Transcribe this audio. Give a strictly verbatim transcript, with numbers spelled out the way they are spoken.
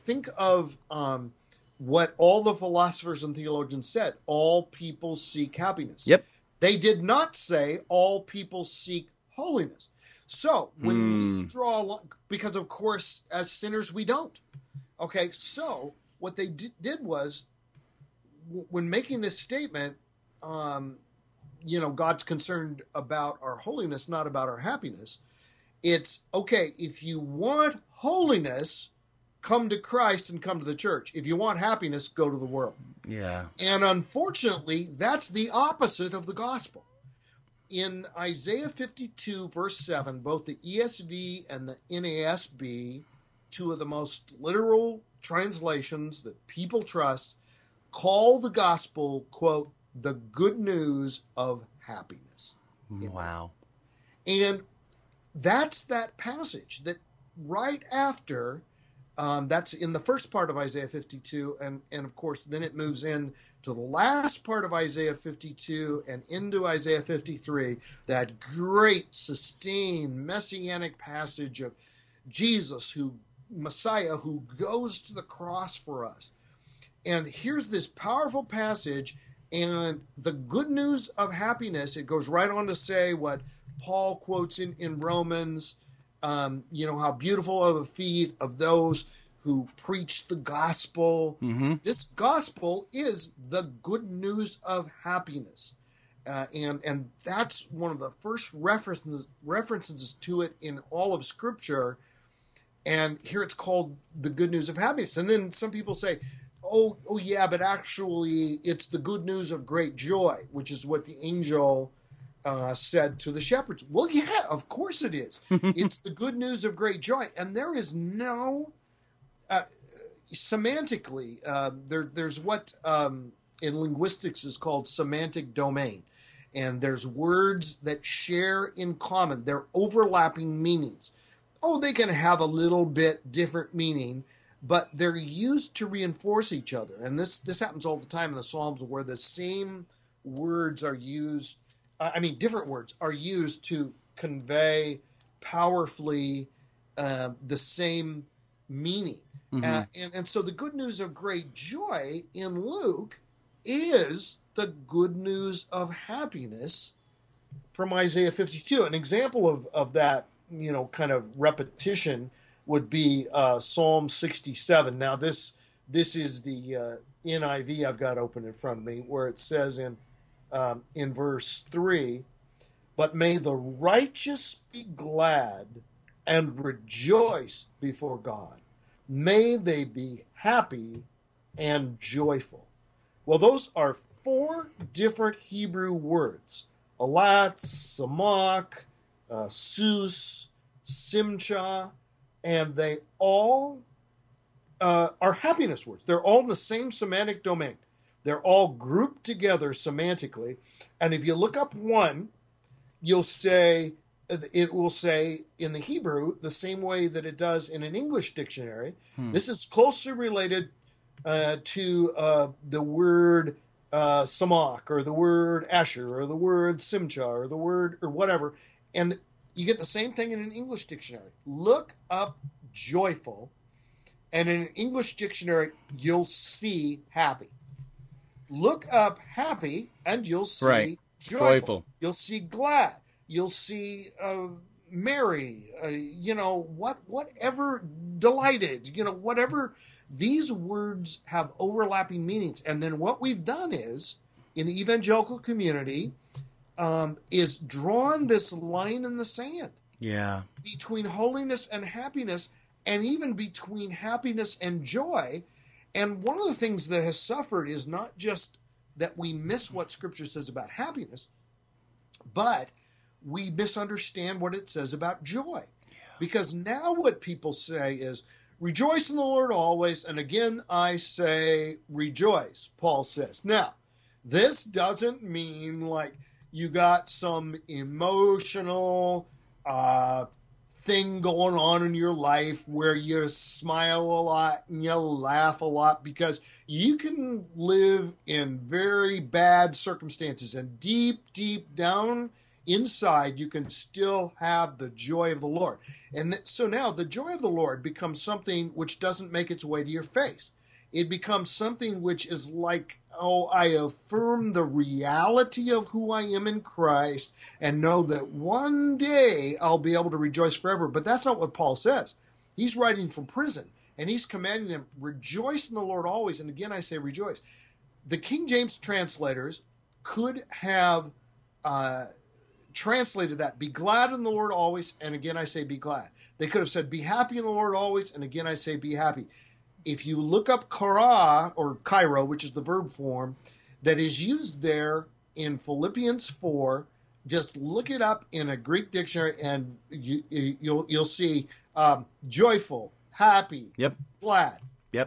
think of um, what all the philosophers and theologians said. All people seek happiness. Yep. They did not say all people seek holiness. So when Mm. we draw a line, because of course, as sinners, we don't. Okay, so what they d- did was, w- when making this statement, um, you know, God's concerned about our holiness, not about our happiness. It's, okay, if you want holiness, come to Christ and come to the church. If you want happiness, go to the world. Yeah. And unfortunately, that's the opposite of the gospel. In Isaiah fifty-two, verse seven, both the E S V and the N A S B, two of the most literal translations that people trust, call the gospel, quote, the good news of happiness. Wow. And that's that passage that right after, um, that's in the first part of Isaiah fifty-two, and, and of course, then it moves in to the last part of Isaiah fifty-two and into Isaiah fifty-three, that great, sustained, messianic passage of Jesus, who Messiah, who goes to the cross for us. And here's this powerful passage, and the good news of happiness, it goes right on to say what Paul quotes in, in Romans, um, you know, how beautiful are the feet of those who preach the gospel. Mm-hmm. This gospel is the good news of happiness. Uh, and and that's one of the first references references to it in all of Scripture. And here it's called the good news of happiness. And then some people say, oh, oh yeah, but actually it's the good news of great joy, which is what the angel uh, said to the shepherds. Well, yeah, of course it is. It's the good news of great joy. And there is no, uh, semantically, uh, there, there's what um, in linguistics is called semantic domain. And there's words that share in common. They're overlapping meanings. Oh, they can have a little bit different meaning, but they're used to reinforce each other. And this this happens all the time in the Psalms, where the same words are used, I mean, different words are used to convey powerfully uh, the same meaning. Mm-hmm. Uh, and, and so the good news of great joy in Luke is the good news of happiness from Isaiah fifty-two. An example of, of that, you know, kind of repetition would be uh, Psalm sixty-seven. Now, this this is the uh, N I V I've got open in front of me, where it says in um, in verse three, "But may the righteous be glad and rejoice before God. May they be happy and joyful." Well, those are four different Hebrew words: alat, samach, uh, sus, simcha, and they all uh, are happiness words. They're all in the same semantic domain. They're all grouped together semantically. And if you look up one, you'll say, it will say in the Hebrew the same way that it does in an English dictionary. Hmm. This is closely related uh, to uh, the word uh, samach, or the word asher, or the word simcha, or the word, or whatever. And you get the same thing in an English dictionary. Look up joyful, and in an English dictionary, you'll see happy. Look up happy, and you'll see right. joyful. joyful. You'll see glad. You'll see uh, merry. Uh, you know, what, whatever, delighted. You know, whatever. These words have overlapping meanings. And then what we've done is, in the evangelical community, Um, is drawn this line in the sand. Yeah. Between holiness and happiness, and even between happiness and joy. And one of the things that has suffered is not just that we miss what Scripture says about happiness, but we misunderstand what it says about joy. Yeah. Because now what people say is, rejoice in the Lord always, and again I say rejoice, Paul says. Now, this doesn't mean like you got some emotional uh, thing going on in your life where you smile a lot and you laugh a lot, because you can live in very bad circumstances, and deep, deep down inside you can still have the joy of the Lord. And th- so now the joy of the Lord becomes something which doesn't make its way to your face. It becomes something which is like, oh, I affirm the reality of who I am in Christ and know that one day I'll be able to rejoice forever. But that's not what Paul says. He's writing from prison, and he's commanding them, rejoice in the Lord always. And again, I say rejoice. The King James translators could have uh, translated that, be glad in the Lord always, and again, I say be glad. They could have said, be happy in the Lord always, and again, I say be happy. If you look up kara, or kairo, which is the verb form, that is used there in Philippians four, just look it up in a Greek dictionary, and you, you'll you'll see um, joyful, happy, yep. glad.